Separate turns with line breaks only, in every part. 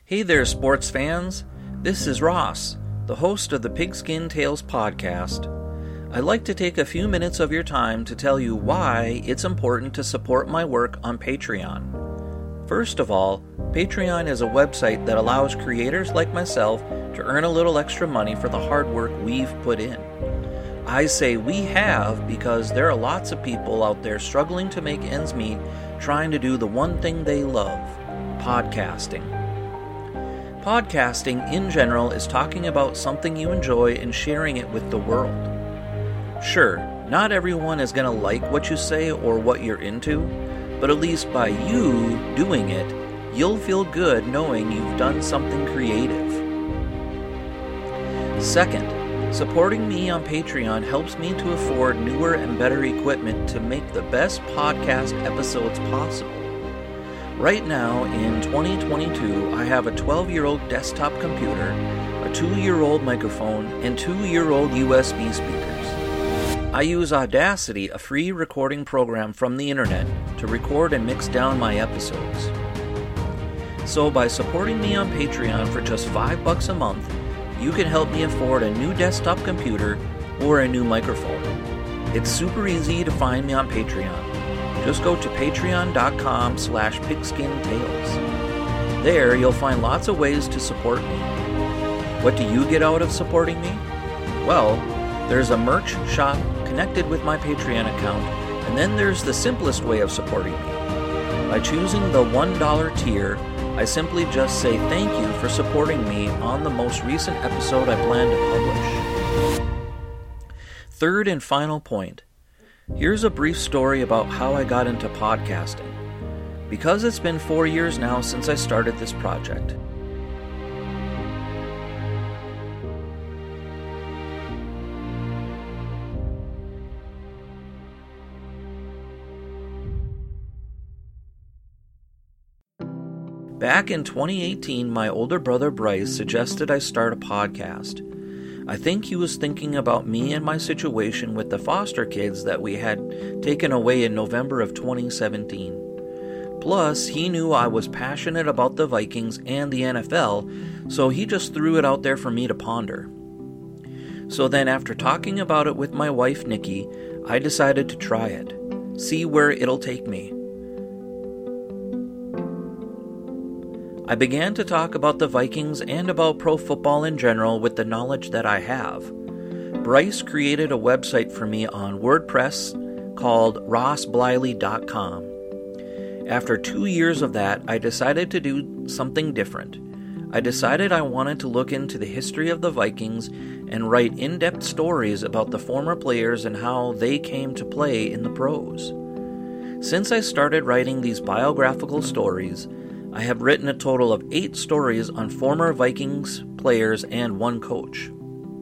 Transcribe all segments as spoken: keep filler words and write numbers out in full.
Hey there, sports fans. This is Ross, the host of the Pigskin Tales podcast. I'd like to take a few minutes of your time to tell you why it's important to support my work on Patreon. First of all, Patreon is a website that allows creators like myself to earn a little extra money for the hard work we've put in. I say we have because there are lots of people out there struggling to make ends meet, trying to do the one thing they love, podcasting. Podcasting, in general, is talking about something you enjoy and sharing it with the world. Sure, not everyone is going to like what you say or what you're into, but at least by you doing it, you'll feel good knowing you've done something creative. Second, supporting me on Patreon helps me to afford newer and better equipment to make the best podcast episodes possible. Right now, in twenty twenty-two, I have a twelve-year-old desktop computer, a two-year-old microphone, and two-year-old U S B speakers. I use Audacity, a free recording program from the internet, to record and mix down my episodes. So by supporting me on Patreon for just five bucks a month, you can help me afford a new desktop computer or a new microphone. It's super easy to find me on Patreon. Just go to patreon.com slash pigskintails. There, you'll find lots of ways to support me. What do you get out of supporting me? Well, there's a merch shop connected with my Patreon account, and then there's the simplest way of supporting me. By choosing the one dollar tier, I simply just say thank you for supporting me on the most recent episode I plan to publish. Third and final point. Here's a brief story about how I got into podcasting, because it's been four years now since I started this project. Back in twenty eighteen, my older brother Bryce suggested I start a podcast. I think he was thinking about me and my situation with the foster kids that we had taken away in November of twenty seventeen. Plus, he knew I was passionate about the Vikings and the N F L, so he just threw it out there for me to ponder. So then, after talking about it with my wife Nikki, I decided to try it, see where it'll take me. I began to talk about the Vikings and about pro football in general with the knowledge that I have. Bryce created a website for me on WordPress called ross bliley dot com. After two years of that, I decided to do something different. I decided I wanted to look into the history of the Vikings and write in-depth stories about the former players and how they came to play in the pros. Since I started writing these biographical stories, I have written a total of eight stories on former Vikings players and one coach.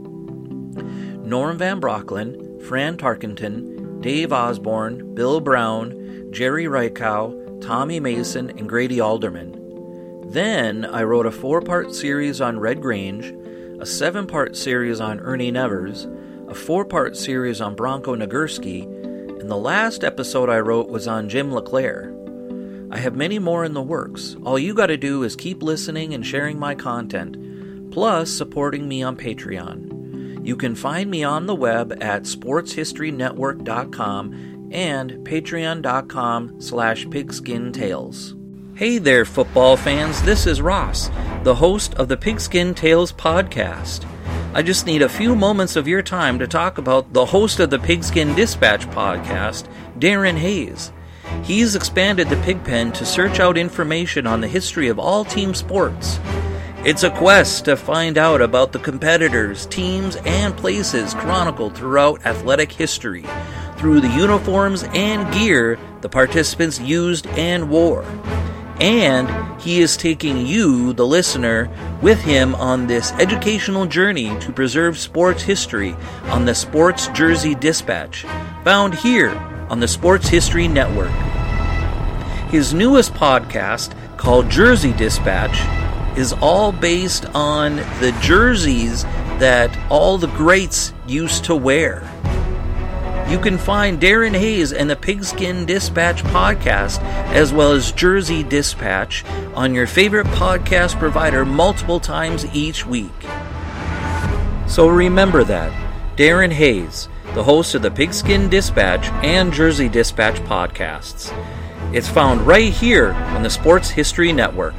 Norm Van Brocklin, Fran Tarkenton, Dave Osborne, Bill Brown, Jerry Reichow, Tommy Mason, and Grady Alderman. Then I wrote a four-part series on Red Grange, a seven-part series on Ernie Nevers, a four-part series on Bronco Nagurski, and the last episode I wrote was on Jim LeClaire. I have many more in the works. All you gotta do is keep listening and sharing my content, plus supporting me on Patreon. You can find me on the web at sports history network dot com and patreon.com slash pigskintails. Hey there, football fans. This is Ross, the host of the Pigskin Tales podcast. I just need a few moments of your time to talk about the host of the Pigskin Dispatch podcast, Darren Hayes. He's expanded the Pigpen to search out information on the history of all team sports. It's a quest to find out about the competitors, teams, and places chronicled throughout athletic history, through the uniforms and gear the participants used and wore. And he is taking you, the listener, with him on this educational journey to preserve sports history on the Sports Jersey Dispatch, found here on the Sports History Network. His newest podcast, called Jersey Dispatch, is all based on the jerseys that all the greats used to wear. You can find Darren Hayes and the Pigskin Dispatch podcast, as well as Jersey Dispatch, on your favorite podcast provider multiple times each week. So remember that, Darren Hayes, the host of the Pigskin Dispatch and Jersey Dispatch podcasts. It's found right here on the Sports History Network.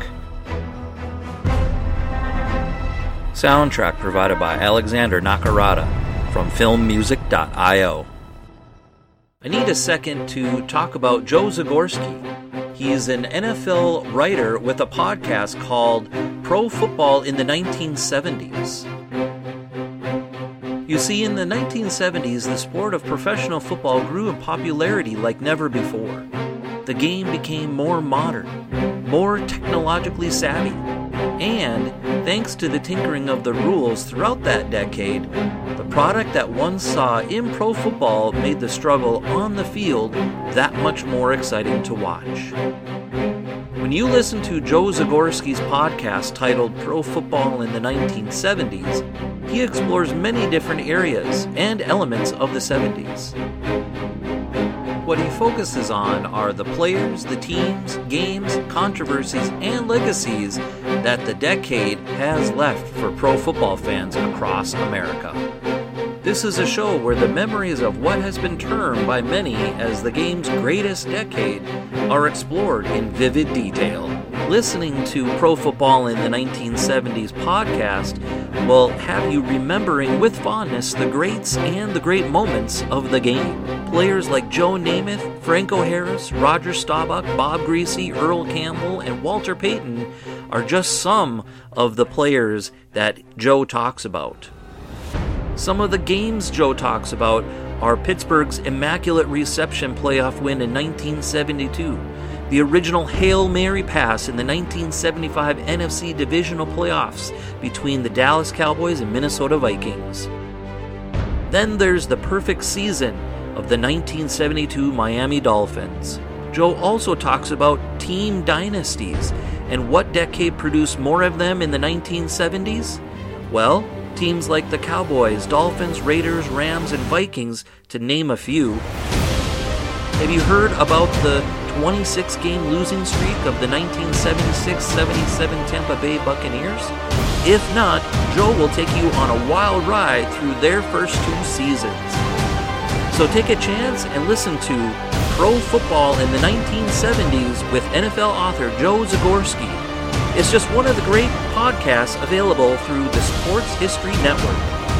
Soundtrack provided by Alexander Nakarada from film music dot io. I need a second to talk about Joe Zagorski. He's an N F L writer with a podcast called Pro Football in the nineteen seventies. You see, in the nineteen seventies, the sport of professional football grew in popularity like never before. The game became more modern, more technologically savvy, and thanks to the tinkering of the rules throughout that decade, the product that one saw in pro football made the struggle on the field that much more exciting to watch. When you listen to Joe Zagorski's podcast titled Pro Football in the nineteen seventies, he explores many different areas and elements of the seventies. What he focuses on are the players, the teams, games, controversies, and legacies that the decade has left for pro football fans across America. This is a show where the memories of what has been termed by many as the game's greatest decade are explored in vivid detail. Listening to Pro Football in the nineteen seventies podcast will have you remembering with fondness the greats and the great moments of the game. Players like Joe Namath, Franco Harris, Roger Staubach, Bob Greasy, Earl Campbell, and Walter Payton are just some of the players that Joe talks about. Some of the games Joe talks about are Pittsburgh's Immaculate Reception playoff win in nineteen seventy-two, the original Hail Mary pass in the nineteen seventy-five N F C Divisional Playoffs between the Dallas Cowboys and Minnesota Vikings. Then there's the perfect season of the nineteen seventy-two Miami Dolphins. Joe also talks about team dynasties and what decade produced more of them in the nineteen seventies? Well, teams like the Cowboys, Dolphins, Raiders, Rams, and Vikings, to name a few. Have you heard about the twenty-six game losing streak of the nineteen seventy-six seventy-seven Tampa Bay Buccaneers? If not, Joe will take you on a wild ride through their first two seasons. So take a chance and listen to Pro Football in the nineteen seventies with N F L author Joe Zagorski. It's just one of the great podcasts available through the Sports History Network.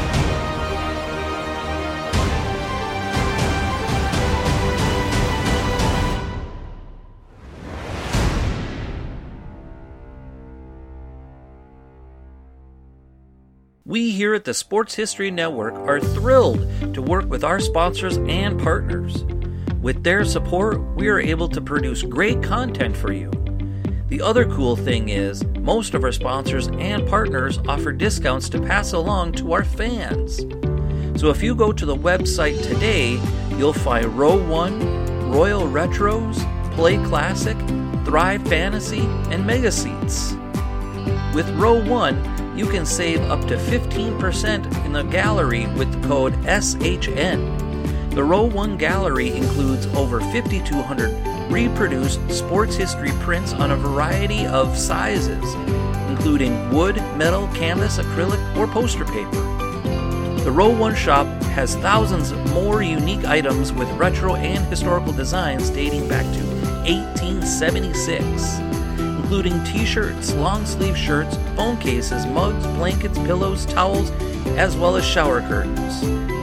We here at the Sports History Network are thrilled to work with our sponsors and partners. With their support, we are able to produce great content for you. The other cool thing is, most of our sponsors and partners offer discounts to pass along to our fans. So if you go to the website today, you'll find Row one, Royal Retros, Play Classic, Thrive Fantasy, and Mega Seats. With Row one, you can save up to fifteen percent in the gallery with the code S H N. The Row one gallery includes over fifty-two hundred reproduced sports history prints on a variety of sizes, including wood, metal, canvas, acrylic, or poster paper. The Row one shop has thousands more unique items with retro and historical designs dating back to eighteen seventy-six, including t-shirts, long-sleeve shirts, phone cases, mugs, blankets, pillows, towels, as well as shower curtains.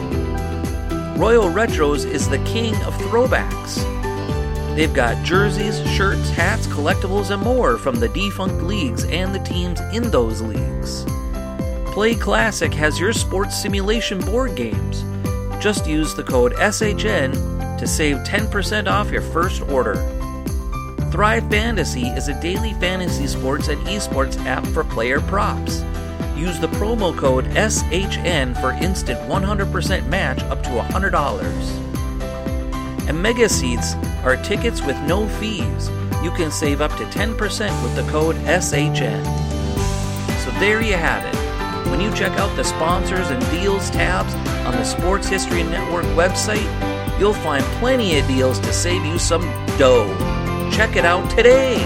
Royal Retros is the king of throwbacks. They've got jerseys, shirts, hats, collectibles, and more from the defunct leagues and the teams in those leagues. Play Classic has your sports simulation board games. Just use the code S H N to save ten percent off your first order. Thrive Fantasy is a daily fantasy sports and esports app for player props. Use the promo code S H N for instant one hundred percent match up to one hundred dollars. And Mega Seats are tickets with no fees. You can save up to ten percent with the code S H N. So there you have it. When you check out the sponsors and deals tabs on the Sports History Network website, You'll find plenty of deals to save you some dough. Check it out today.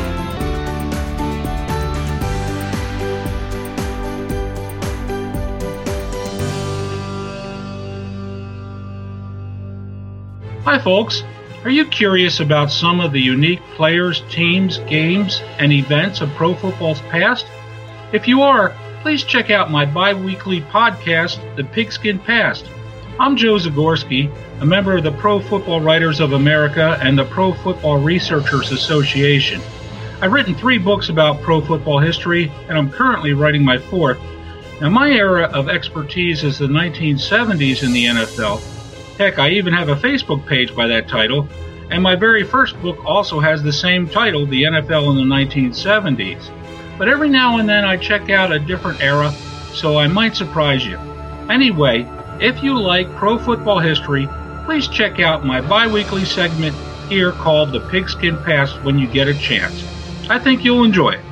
Hi folks, are you curious about some of the unique players, teams, games, and events of pro football's past? If you are, please check out my bi-weekly podcast, The Pigskin Past. I'm Joe Zagorski, a member of the Pro Football Writers of America and the Pro Football Researchers Association. I've written three books about pro football history, and I'm currently writing my fourth. Now, my era of expertise is the nineteen seventies in the N F L. Heck, I even have a Facebook page by that title, and my very first book also has the same title, The N F L in the nineteen seventies. But every now and then I check out a different era, so I might surprise you. Anyway, if you like pro football history, please check out my bi-weekly segment here called The Pigskin Past when you get a chance. I think you'll enjoy it.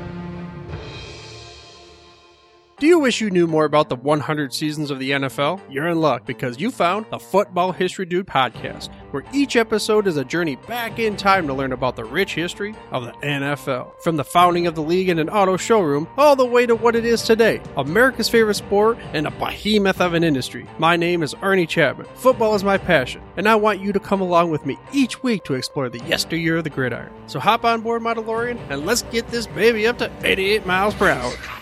Do you wish you knew more about the one hundred seasons of the N F L? You're in luck because you found the Football History Dude podcast, where each episode is a journey back in time to learn about the rich history of the N F L. From the founding of the league in an auto showroom, all the way to what it is today, America's favorite sport and a behemoth of an industry. My name is Ernie Chapman. Football is my passion, and I want you to come along with me each week to explore the yesteryear of the gridiron. So hop on board, my DeLorean, and let's get this baby up to eighty-eight miles per hour.